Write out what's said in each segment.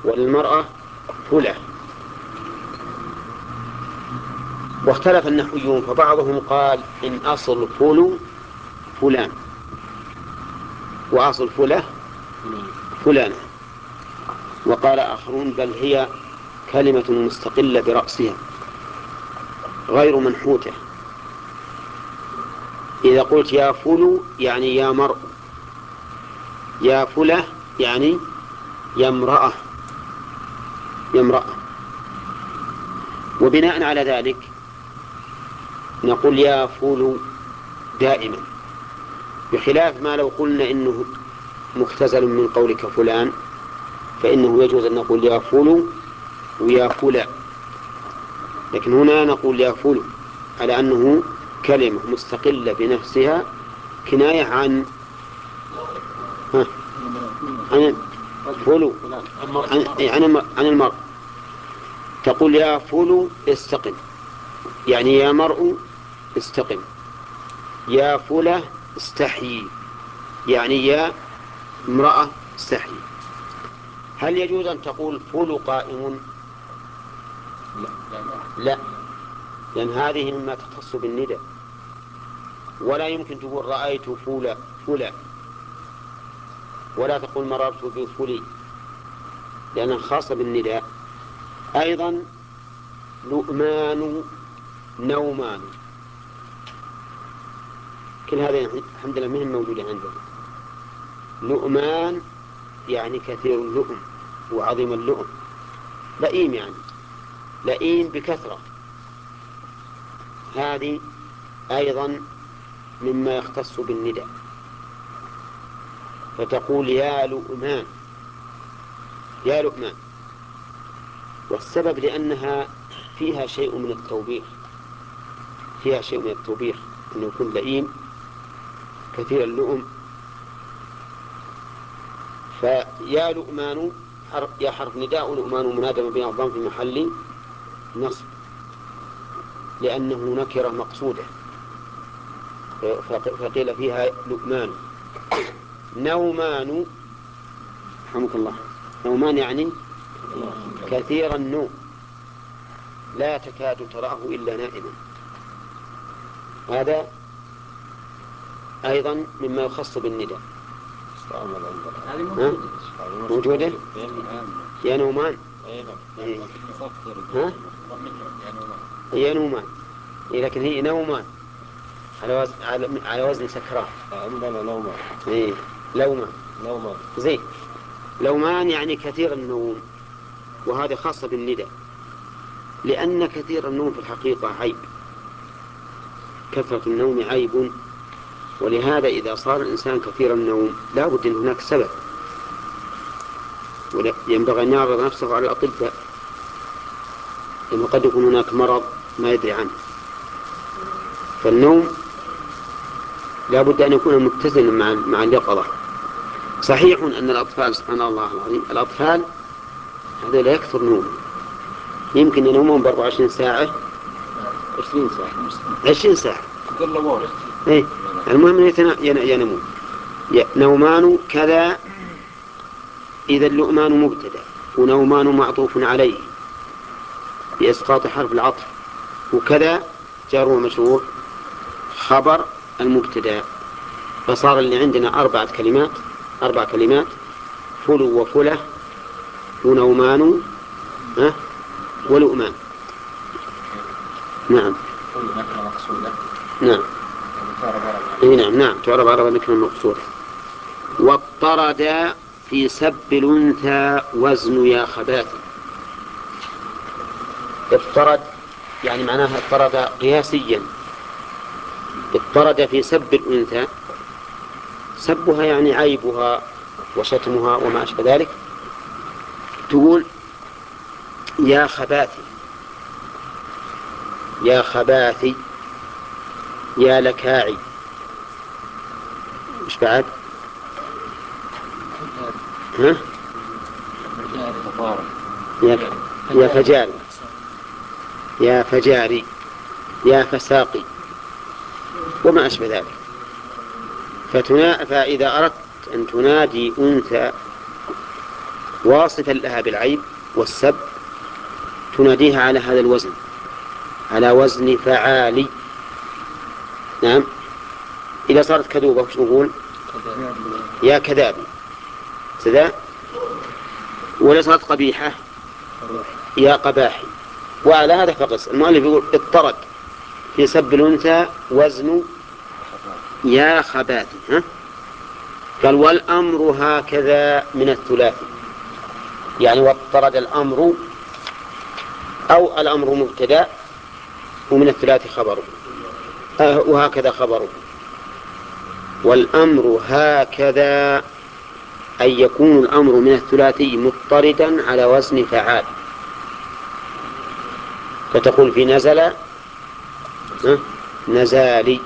وللمرأة فلة. واختلف النحويون، فبعضهم قال إن أصل فلو فلان، وأصل فلة فلانة. وقال آخرون بل هي كلمة مستقلة برأسها غير منحوتة. إذا قلت يا فلو يعني يا مرء، يا فلة يعني يا امرأة، يا امرأة. وبناء على ذلك نقول يا فلو دائما، بخلاف ما لو قلنا إنه مختزل من قولك فلان، فإنه يجوز أن نقول يا فلو ويا فلا. لكن هنا نقول يا فلو على أنه كلمة مستقلة بنفسها، كناية عن فلو، عن المرء. تقول يا فلو استقم، يعني يا مرء استقم. يا فلة استحيي، يعني يا امرأة استحيي. هل يجوز أن تقول فلو قائم؟ لا، لأن هذه مما تختص بالندى، ولا يمكن تقول رأيت فلا فلا، ولا تقول مررت بفلي، لأنها خاصة بالنداء. أيضا لؤمان، نومان، كل هذا الحمد لله مهم موجودة عندنا. لؤمان يعني كثير اللؤم وعظيم اللؤم. لئيم يعني لئيم بكثرة، هذه أيضا مما يختص بالنداء، فتقول يا لؤمان، يا لؤمان. والسبب لأنها فيها شيء من التوبيخ، فيها شيء من التوبيخ أنه يكون لئيم كثير اللؤم. فيا لؤمان يا حرف نداء، لؤمان منادى بين الضم في محل نصب، لأنه نكرة مقصودة، فقيل فيها لؤمان. نومان، رحمك الله، نومان يعني كثير النوم، لا تكاد تراه إلا نائما. هذا أيضا مما يخص بالنداء. موجودة يا نومان. ها؟ هي نومان، لكن هي نومان على وزن سكران. عندنا نومان. إيه لومان. نومان زين. لومان يعني كثير النوم، وهذا خاصة بالنداء، لأن كثير النوم في الحقيقة عيب، كثرة النوم عيب. ولهذا إذا صار الإنسان كثير النوم لا بد أن هناك سبب، وينبغي أن يعرض نفسه على الأطباء، لأنه قد يكون هناك مرض ما يدري عنه. فالنوم لا بد أن يكون متزنا مع اليقظة. صحيح أن الأطفال سبحان الله العظيم، الأطفال هذا لا يكثر نوم، يمكن ينومون ب24 ساعة 20 ساعة إيه؟ المهم ينمون نومان كذا. إذا اللؤمان مبتدأ، ونومان معطوف عليه بإسقاط حرف العطف، وكذا جار ومجرور خبر المبتدأ. فصار اللي عندنا 4 كلمات: فلو وفلة ونومان ولؤمان. نعم نعم نعم تعرب على ذكر المقصود. واضطرد في سب الأنثى وزن يا خباث. اضطرد يعني معناها اضطرد قياسيا. اضطرد في سب الأنثى، سبها يعني عيبها وشتمها وما أشبه ذلك. تقول يا خباثي، يا خباثي، يا لكاعي، مش بعد؟ ها؟ يا فجاري، يا فجاري، يا فساقي وما أشبه ذلك. فإذا أردت أن تنادي أنثى واصفا لها بالعيب والسب تناديها على هذا الوزن، على وزن فعالي. نعم. إذا صارت كذوبة وش نقول؟ يا كذابي كذا. وإذا صارت قبيحة يا قباحي. وعلى هذا فقس. المؤلف يقول اضطرد في سب الأنثى وزن يا خباثي. قال والأمر هكذا من الثلاثي، يعني واضطرد الأمر، أو الأمر مبتدأ ومن الثلاثي خبره، وهكذا خبره. والأمر هكذا أن يكون الأمر من الثلاثي مضطردا على وزن فعال. فتقول في نزل نزالي،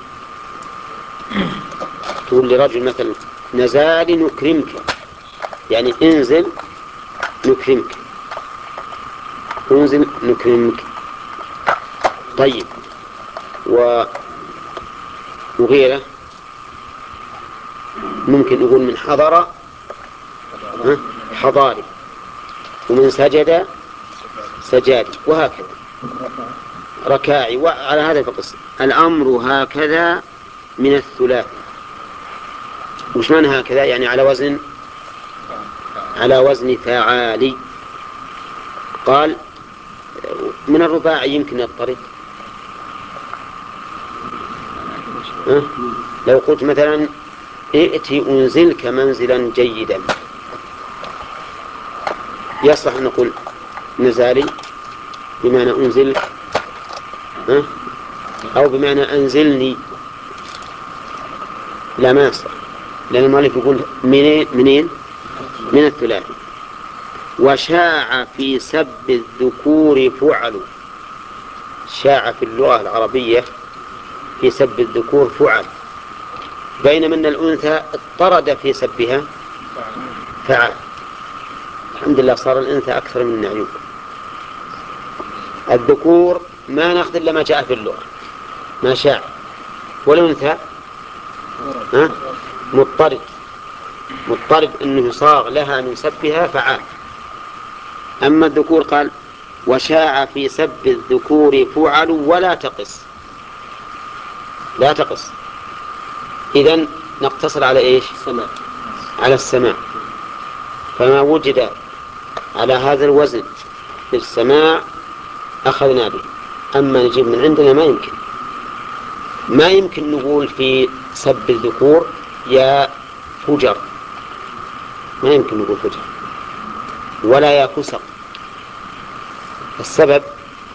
تقول لرجل مثلا نزالي نكرمك، يعني انزل نكرمك، انزل نكرمك. طيب. وغيره ممكن نقول من حضر حضاري، ومن سجد سجادي، وهكذا ركاعي. وعلى هذا فقس. الأمر هكذا من الثلاث. وش معنى هكذا؟ يعني على وزن فعالي. قال من الرباعي يمكن يضطرد. لو قلت مثلا ائتي أنزلك منزلا جيدا، يصلح أن نقول نزالي بمعنى أنزلك، أو بمعنى أنزلني. لا، ما يصلح، لأن المؤلف يقول منين؟ من الثلاث. وشاع في سب الذكور فعل. شاع في اللغة العربية في سب الذكور فعل، بينما أن الأنثى اضطرد في سبها فعل. الحمد لله صار الأنثى أكثر من العيوب. الذكور ما نأخذ إلا ما جاء في اللغة، ما شاع. والأنثى مضطرد أنه صاغ لها من سبها فعال. أما الذكور قال وشاع في سب الذكور فعل ولا تقص. لا تقص. إذن نقتصر على إيش؟ على السماع. فما وجد على هذا الوزن في السماع أخذنا به. أما نجيب من عندنا ما يمكن نقول في سب الذكور يا فجر، ما يمكن نقول فجر، ولا يا فسق. السبب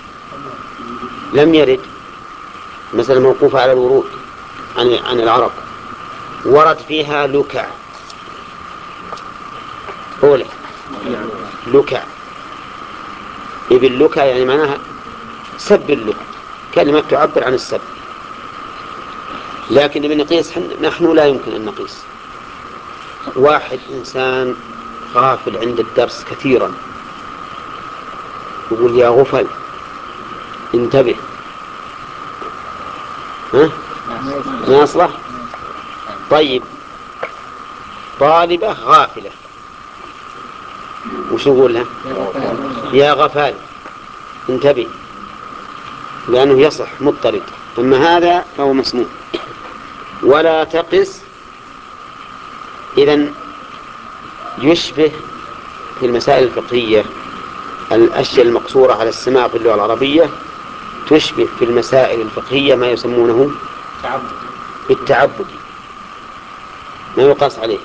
لم يرد. مثلا موقوفة على الورود عن العرب، ورد فيها لكع. أولى لكع، ابن لكع يعني معناها سب اللكع، كلمة تعبر عن السب. لكن ابن نقيس نحن لا يمكن أن نقيس. واحد إنسان غافل عند الدرس كثيرا يقول يا غفل انتبه، ما يصلح. طيب طالبة غافلة وش نقول لها؟ يا غفال انتبه، لأنه يصح مضطرد. أما هذا فهو مسموع. ولا تقس إذن يشبه في المسائل الفقهية الأشياء المقصورة على السماع في اللغة العربية، تشبه في المسائل الفقهية ما يسمونه بالتعبد، ما يقاس عليه.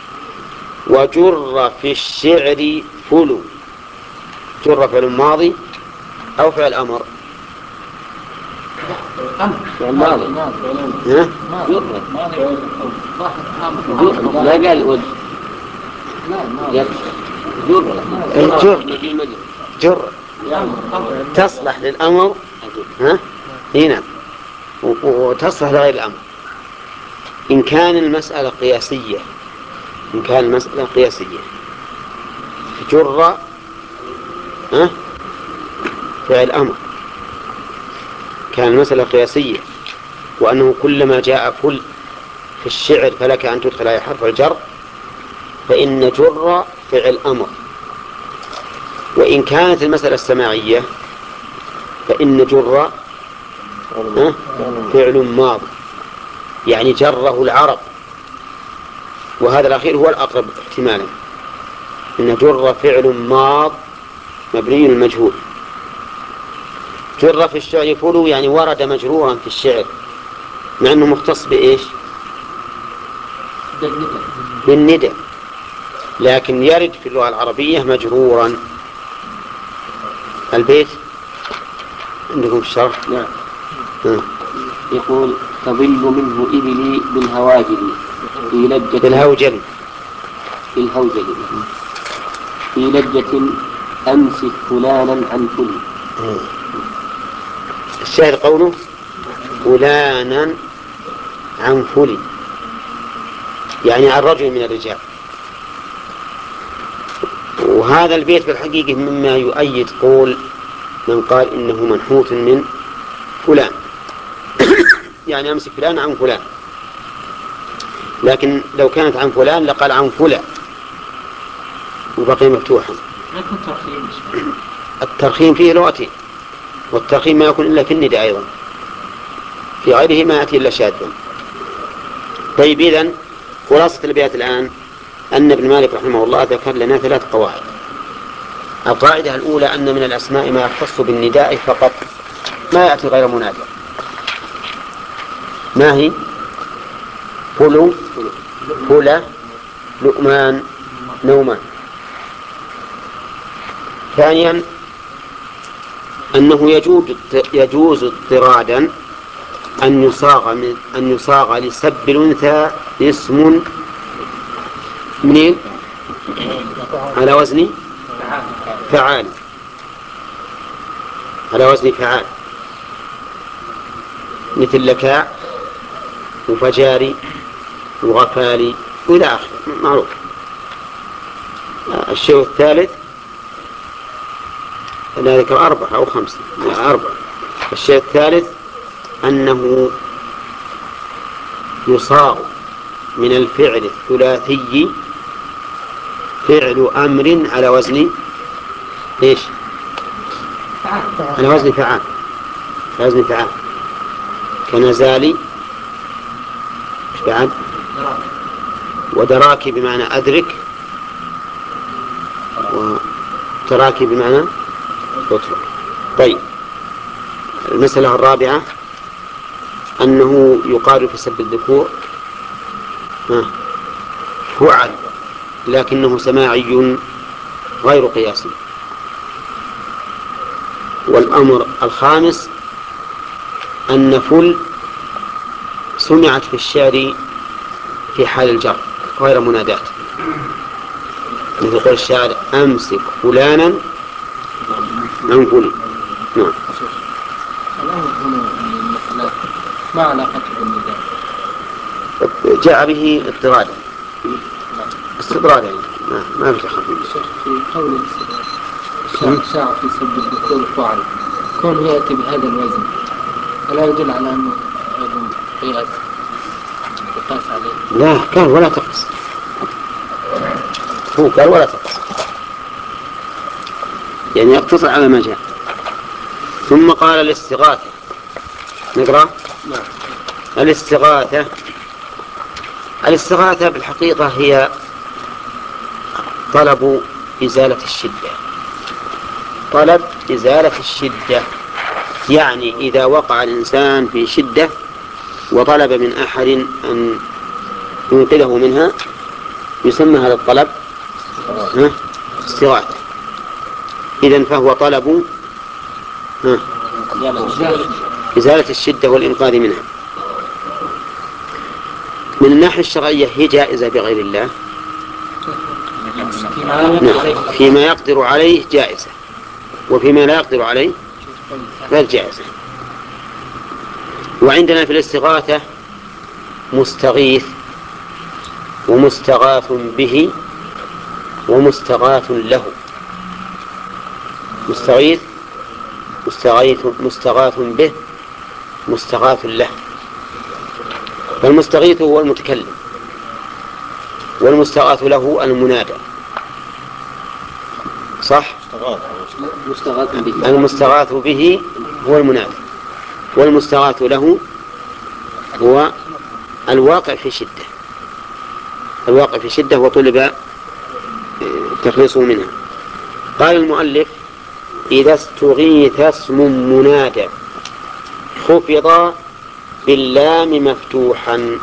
وجر في الشعر فلو. جر فعل ماضي أو فعل أمر؟ لا قال جر تصلح للأمر. هنا وتصلح لغير الأمر إن كان المسألة قياسية. جر فعل أمر. كان المسألة قياسية، وأنه كلما جاء فل في الشعر فلك أن تدخل عليه حرف الجر، فإن جر فعل أمر وإن كانت المسألة السماعية فإن جر فعل ماض، يعني جره العرب، وهذا الأخير هو الأقرب احتمالا. إن جر فعل ماض مبني المجهول. جر في الشعر فلو، يعني ورد مجرورا في الشعر، مع أنه مختص بإيش؟ بالندى، لكن يرد في اللغة العربية مجرورا. البيت عندكم في الشرح؟ نعم. يقول تظل منه إبلي بالهواجل في لجة بالهوجل في لجة أمسك فلانا عن فل. الشاهد قوله فلانا عن فل، يعني عن رجل من الرجال. وهذا البيت في الحقيقة مما يؤيد قول من قال إنه منحوت من فلان يعني أمسك فلان عن فلان، لكن لو كانت عن فلان لقال عن فلان وبقي مفتوحا. الترخيم فيه لغتين، والترخيم ما يكون إلا في النداء أيضا، في غيره ما يأتي إلا شاذا. طيب، إذن خلاصة البيت الآن أن ابن مالك رحمه الله ذكر لنا 3 قواعد. القاعدة الأولى أن من الأسماء ما يختص بالنداء فقط، ما يأتي غير منادى. ما هي؟ فلو، فلا، لؤمان، نومان. ثانيا أنه يجوز اضطرادا أن يصاغ لسب الأنثى اسم منين؟ على وزن فعال، على وزن فعال، مثل لكاء وفجاري وغفالي وإلى آخره معروف. الشيء الثالث، أنا ذكر 4 أو 5، 4. الشيء الثالث أنه يصاغ من الفعل الثلاثي فعل أمر على وزن إيش؟ على وزن فعال، على وزن فعال، كنزالي إيش بعد؟ ودراكي بمعنى أدرك، وتراكي بمعنى اترك. طيب، المسألة الرابعة أنه يقال في سب الذكور فعل، لكنه سماعي غير قياسي. والأمر الخامس أن فل سمعت في الشعر في حال الجر غير منادات، مثل قول الشاعر أمسك فلانا عن فل. نعم. الأمر هنا المثلات ما علاقته بالنداء؟ جاء به اضطرادا، استطرادا، ما في خفيف. في قول الشاعر في سب الذكور فعل، كون يأتي بهذا الوزن فلا يدل على أنه أيضا قياس يقاس عليه؟ لا، قال ولا تقص، هو قال ولا تقص، يعني يقتصر على ما جاء. ثم قال الاستغاثة. نقرأ. الاستغاثة بالحقيقة هي طلب إزالة الشدة، طلب إزالة الشدة، يعني إذا وقع الإنسان في شدة وطلب من أحد أن ينقذه منها يسمى هذا الطلب استغاثة. إذن فهو طلب إزالة الشدة والإنقاذ منها. من الناحية الشرعية هي جائزة بغير الله، فيما يقدر عليه جائزة، وفيما لا يقدر عليه غير جائزة. وعندنا في الاستغاثة مستغيث ومستغاث به ومستغاث له. مستغيث، مستغاث به، مستغاث له. فالمستغيث هو المتكلم، والمستغاث له المنادى. صح؟ مستغاث به. المستغاث به هو المنادى، والمستغاث له هو الواقع في شدة، الواقع في شدة وطلب تخليصه منها. قال المؤلف: إذا استغيث اسم منادى خفض باللام مفتوحا.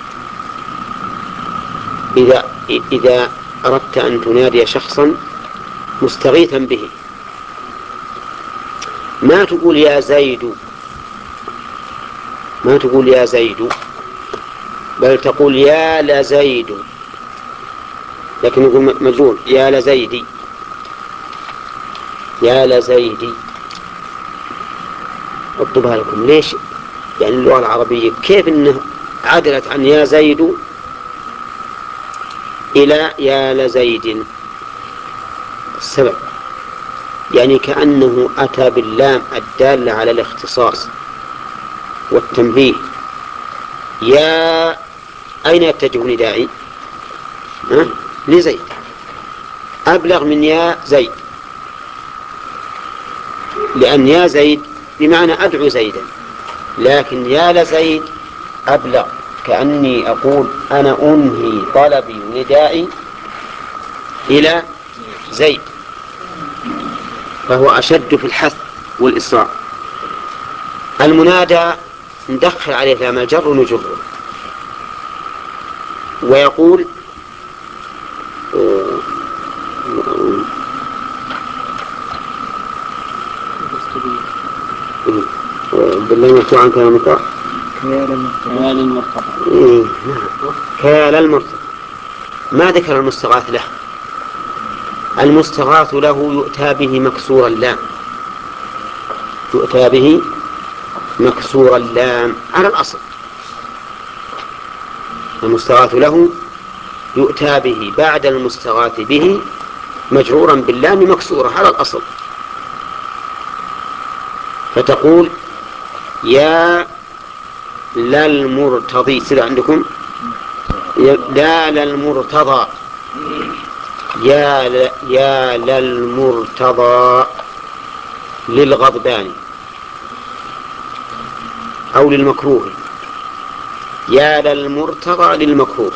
إذا أردت أن تنادي شخصا مستغيثا به، ما تقول يا زيد، ما تقول يا زيد، بل تقول يا لزيد، لكن يقول مجرور يا لزيدي، يا لزيدي. اكتبها لكم. ليش؟ يعني اللغة العربية كيف إنه عدلت عن يا زيد إلى يا لزيد؟ السبب يعني كأنه أتى باللام الدالة على الاختصاص والتنبيه. يا أين يتجه ندائي؟ لزيد، أبلغ من يا زيد، لأن يا زيد بمعنى أدعو زيدا، لكن يا لزيد أبلغ، كأني أقول أنا أنهي طلبي وندائي إلى زيد، فهو أشد في الحث والإصرار. المنادى ندخل عليه لام الجر ونجره، ويقول بالله مفتوح عن كلام المطاع كيال المرتضى. كيال المرتضى. ما ذكر المستغاث له. المستغاث له يؤتى به مكسور اللام، يؤتى به مكسور اللام على الأصل. المستغاث له يؤتى به بعد المستغاث به مجرورا باللام مكسورة على الأصل، فتقول يا للمرتضي. سير عندكم لا للمرتضى، يا للمرتضى للغضبان أو للمكروه، يا للمرتضى للمكروه.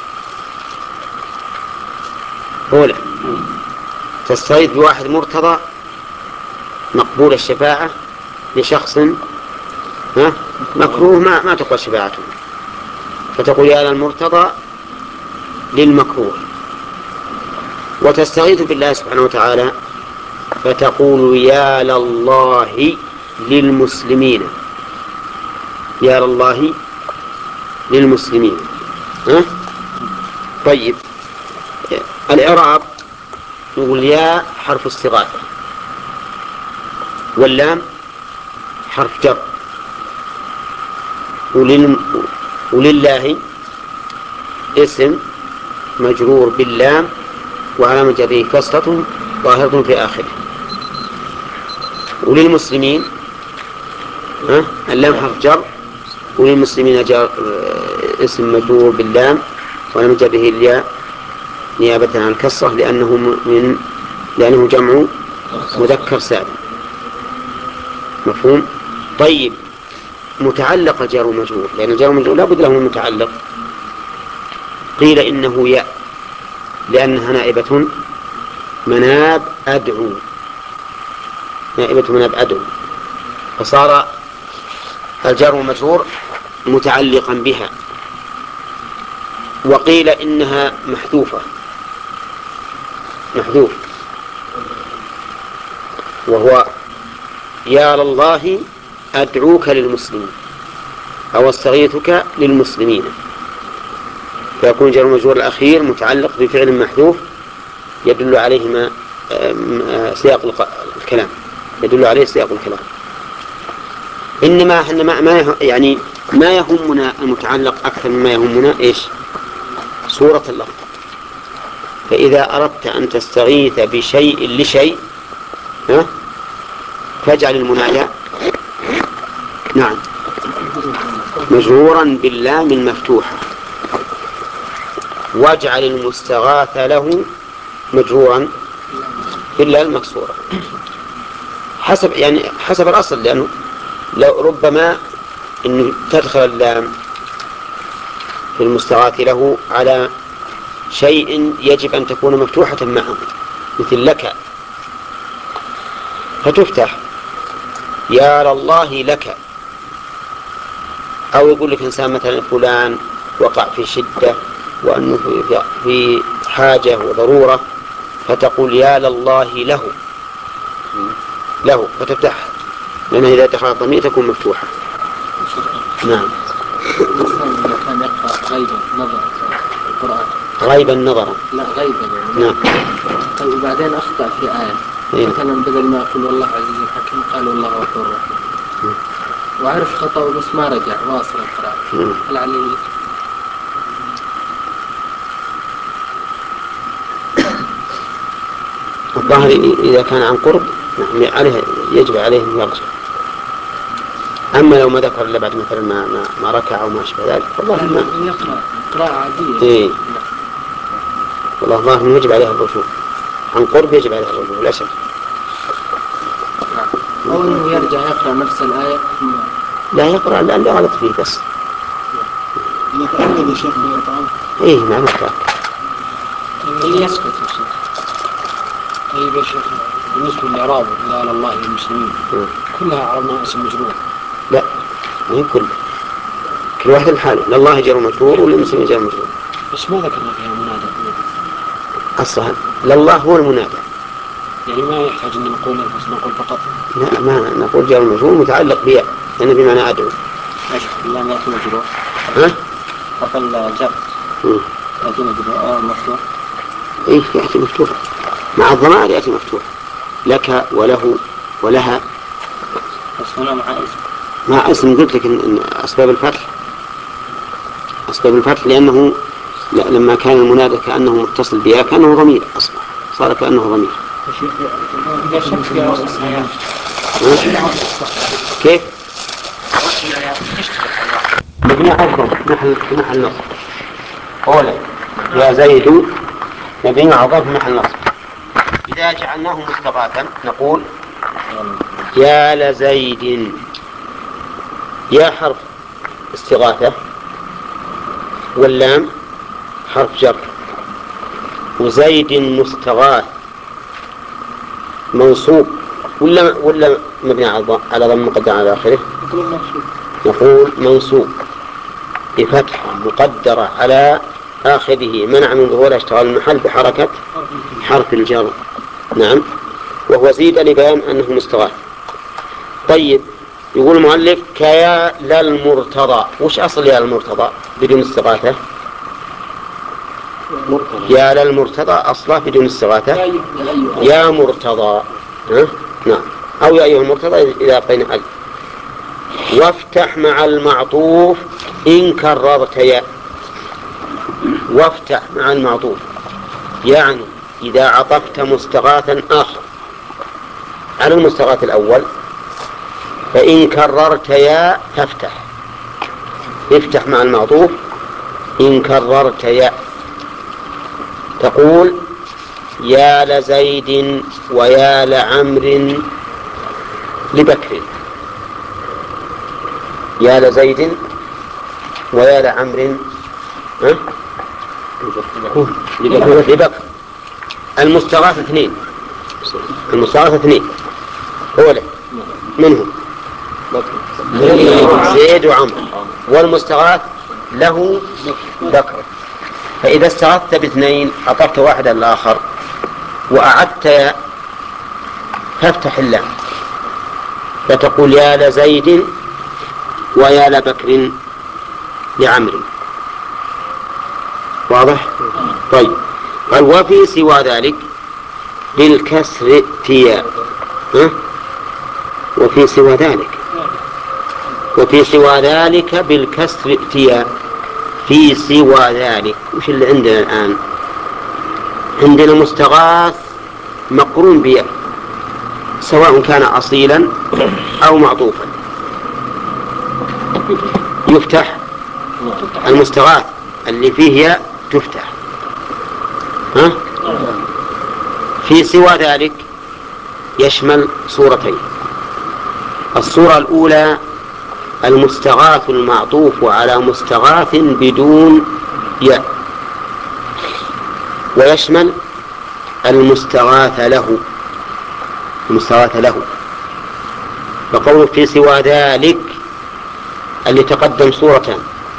أولا تستغيث بواحد مرتضى مقبول الشفاعة لشخص مكروه ما تقبل شفاعته، فتقول يا للمرتضى للمكروه. وتستغيث بالله سبحانه وتعالى فتقول يا لله للمسلمين، يا لله للمسلمين. طيب، الإعراب نقول يا حرف استغاثة، واللام حرف جر، ولله اسم مجرور باللام وعلامة جره كسرة ظاهرة في آخره. وللمسلمين اللام حرف جر، وللمسلمين جر اسم مجرور باللام وعلامة جره الياء نيابة عن الكسرة لأنه جمع مذكر سالم. مفهوم؟ طيب، متعلق الجار والمجرور، لأن الجار والمجرور لا بد له من متعلق. قيل إنه ياء لأنها نائبة مناب أدعو، نائبة مناب أدعو، فصار الجار والمجرور متعلقا بها. وقيل إنها محذوفة، محذوف، وهو يا لله أدعوك للمسلمين أو استغيثك للمسلمين، فيكون الجار والمجرور الأخير متعلق بفعل محذوف يدل عليه سياق الكلام، يدل عليه سياق الكلام. إنما ما يهمنا المتعلق أكثر مما يهمنا صورة اللفظ. فإذا أردت أن تستغيث بشيء لشيء فاجعل المنادى مجرورا باللام المفتوحة، واجعل المستغاث له مجرورا إلا المكسورة حسب الأصل، لأنه لو ربما أن تدخل اللام في المستغاث له على شيء يجب أن تكون مفتوحة معه، مثل لك، فتفتح يا لله لك. أو يقول لك إنسان مثلا فلان وقع في شدة وأنه في حاجة وضرورة، فتقول يا لله له فتفتح، لأنه إذا دخل الضمير تكون مفتوحة. نعم. الإنسان كان يقرأ غيبا نظرا القرآن، غيبا نظرا، لا غيبا يعني. نعم. طيب وبعدين أخطأ في آية مثلا بدل ما يقول والله عزيز حكيم قال والله غفور رحيم، وعرف خطأه بس ما رجع واصل القراءة، هل عليه؟ الظاهر إذا كان عن قرب عليه يجب عليه أن يرجع. أما لو ما ذكر إلا بعد مثلا ما ركع أو ما أشبه ذلك فالله ما يقرأ قراءة عادية. إيه. والله الظاهر أنه يجب عليه الرجوع، عن قرب يجب عليه الرجوع لا شك. أو أنه يرجع يقرأ نفس الآية لا يقرأ لأن غلط فيه بس. يتأكد الشيخ من القرآن. إيه معنى ذلك. يسكت الشيخ. طيب يا شيخ بالنسبة للإعراب لا لله للمسلمين كلها عربنا اسم مجرور؟ لا ما هي كل واحد الحال، لله جر مجرور وللمسلمين جر مجرور. بس ما ذكرنا فيها منادى. أصلا لله هو المنادى، يعني ما يحتاج أن نقول فقط. لا ما نقول جر مجرور متعلق بيا لأن بمعنى أدعو. ايش لا ما يأتي مجرور؟ ها؟ أقل جر يأتي مجرور مفتوح. إيه يأتي مفتوح مع الضمائر، يأتي مفتوح لك وله ولها. بس هنا مع اسم. مع اسم قلت لك إن أسباب الفتح لأنه لما كان المنادى كأنه متصل بها كأنه ضمير، أصبح صار كأنه ضمير. كيف؟ مبني على الضم محل نصب. قوله يا زيد مبني على الضم في محل نصب. إذا جعلناه مستغاثا نقول يا لزيد. يا حرف استغاثة واللام حرف جر، وزيد مستغاث منصوب ولا مبني على ضم مقدر على آخره؟ نقول منصوب بفتح مقدرة على آخره منع من ظهور اشتغال المحل بحركة حرف الجر. نعم. وهو زيد لبيان أنه مستغاث. طيب يقول المؤلف كيا للمرتضى. وش أصل يا للمرتضى بدون استغاثة؟ يا للمرتضى أصله بدون استغاثة يا مرتضى. نعم. أو يا أيها المرتضى إذا أبقينا حل. وافتح مع المعطوف إن كررت يا. وافتح مع المعطوف يعني إذا عطفت مستغاثا آخر على المستغاث الأول فإن كررت يا فافتح. افتح مع المعطوف إن كررت يا. تقول يا لزيد ويا لعمر لبكر. يا لزيد ويا لعمر لبكر. المستغاث اثنين. هو له منهم زيد وعمر، والمستغاث له بكر. فإذا استغاثت باثنين أطرت واحدا الآخر وأعدت فافتح اللام فتقول يا لزيد ويا لبكر لعمر. واضح؟ طيب قال وفي سوى ذلك بالكسر ائتيا. وفي سوى ذلك بالكسر ائتيا. في سوى ذلك وش اللي عندنا الآن؟ عندنا مستغاث مقرون بيا سواء كان أصيلا أو معطوفا. يفتح المستغاث اللي فيه ياء تفتح. في سوى ذلك يشمل صورتين. الصورة الأولى المستغاث المعطوف على مستغاث بدون ياء، ويشمل المستغاث له. فقوله في سوى ذلك اللي تقدم صورتان: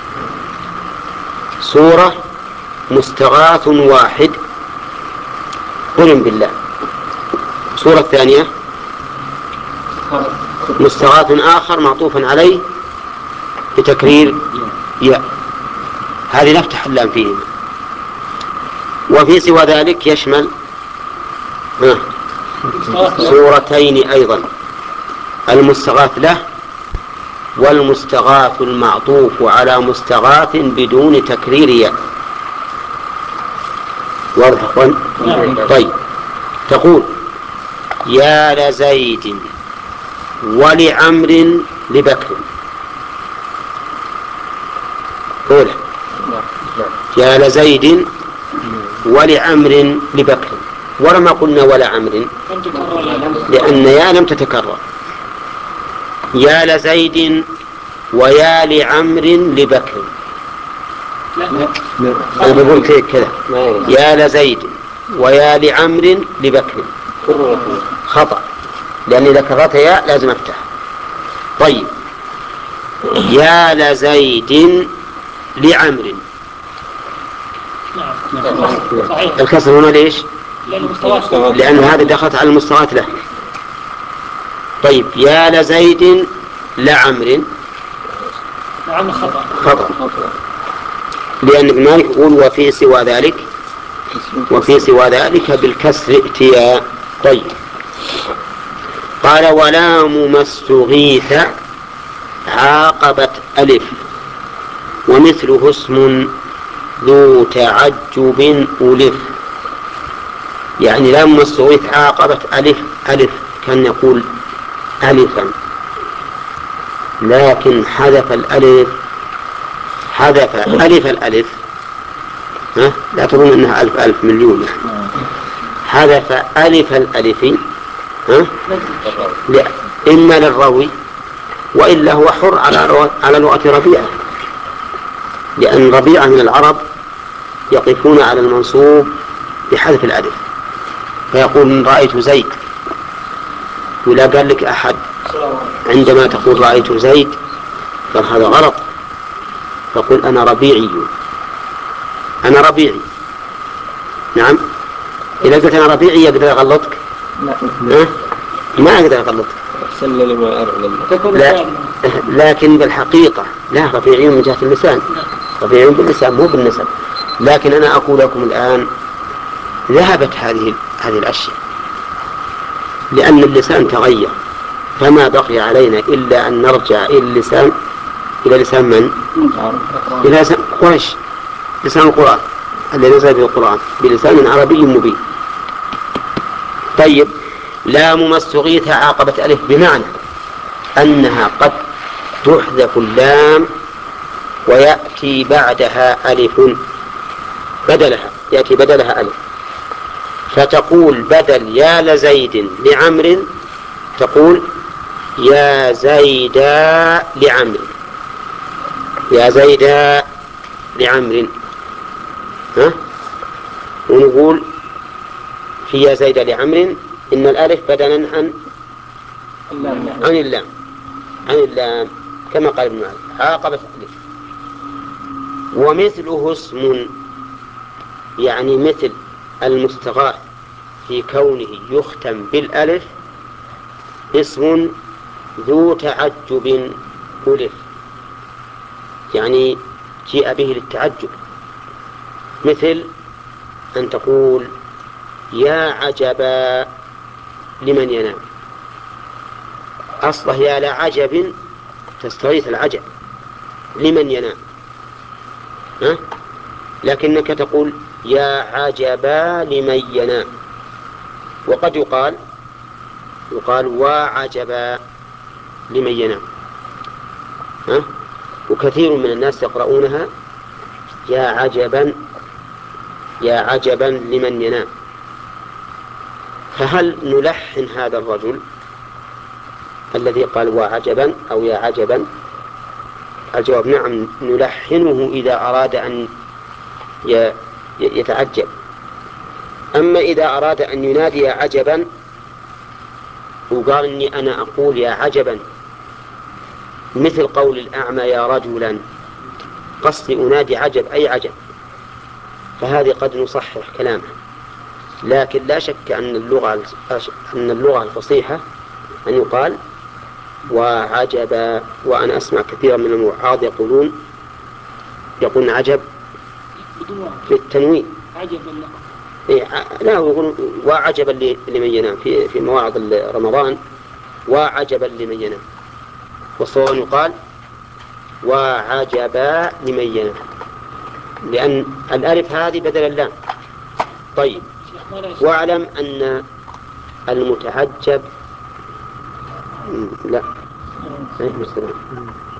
صورة مستغاث واحد قرن بالله، صورة الثانية مستغاث آخر معطوفا عليه بتكرير ياء، هذه نفتح اللام فيهما. وفي سوى ذلك يشمل صورتين أيضا: المستغاث له والمستغاث المعطوف على مستغاث بدون تكرير ياء. واضح يا أخوان؟ طيب، تقول يا لزيد ولعمر لبكر. قولها: يا لزيد ولعمر لبكر. ولما قلنا ولا عمر لأن يا لم تتكرر. يا لزيد ويا لعمر لبكر. أنا بقول كذا: يا لزيد ويا لعمر لبكر. خطأ، لأني إذا كررت يا لازم أفتح. طيب، يا لزيد لعمر. الكسر هنا ليش؟ لأن هذه دخلت على المستغاث له. طيب، يا لزيد لعمر. خطأ، لأن ابن مالك يقول وفي سوى ذلك بالكسر ائتياء. طيب، قال ولام ما استغيث عاقبت ألف ومثله اسم ذو تعجب ألف. يعني لام ما استغيث عاقبت ألف كان يقول ألفا، لكن حذف ألف الألف. لا تظن أنها ألف مليون، حذف ألف الألف إما للروي وإلا هو حر على لغة ربيعة، لأن ربيعة من العرب يقفون على المنصوب بحذف الألف، فيقول إن رأيت زيد. ولا قال لك أحد عندما تقول رأيت زيد قال هذا غلط، فقل أنا ربيعي. نعم، إذا قلت أنا ربيعي يقدر أغلطك؟ ما أقدر أغلطك. لكن بالحقيقة لا، ربيعي من جهة اللسان، ربيعي باللسان مو بالنسب. لكن أنا أقول لكم الآن ذهبت هذه الأشياء، لأن اللسان تغير، فما بقي علينا إلا أن نرجع إلى لسان من؟ إلى لسان قريش، لسان القرآن الذي نزل به القرآن بلسان عربي مبين. طيب، لام ما استغيث عاقبت ألف، بمعنى أنها قد تحذف اللام ويأتي بعدها ألف يأتي بدلها ألف، فتقول بدل يا لزيد لعمر تقول يا زيدا لعمر، يا زيدا لعمر. ونقول في يا زيدا لعمر إن الألف بدلا عن اللام كما قال ابن مالك عاقبت ألف. ومثله اسم، يعني مثل المستغاث في كونه يختم بالألف اسم ذو تعجب ألف، يعني جيء به للتعجب، مثل أن تقول يا عجبا لمن ينام. أصله يا لعجب تستغيث العجب لمن ينام، لكنك تقول يا عجبا لمن ينام. وقد يقال وعجبا لمن ينام، وكثير من الناس يقرؤونها يا عجبا لمن ينام. فهل نلحن هذا الرجل الذي قال وعجبا أو يا عجبا؟ الجواب نعم، نلحنه إذا أراد أن يتعجب. أما إذا أراد أن ينادي عجبا وقال إني أنا أقول يا عجبا مثل قول الأعمى يا رجلا، قصدي أنادي عجب أي عجب، فهذه قد نصحح كلامه. لكن لا شك أن اللغة الفصيحة أن يقال وعجبا. وأنا أسمع كثيرا من الوعاظ يقولون عجب في التنوين. لا، يقولون وعجبا لمن ينام في مواعظ رمضان، وعجبا لمن ينام، والصواب يقال وعجبا لمن ينام، لأن الألف هذه بدل اللام. طيب، واعلم أن المتعجب لا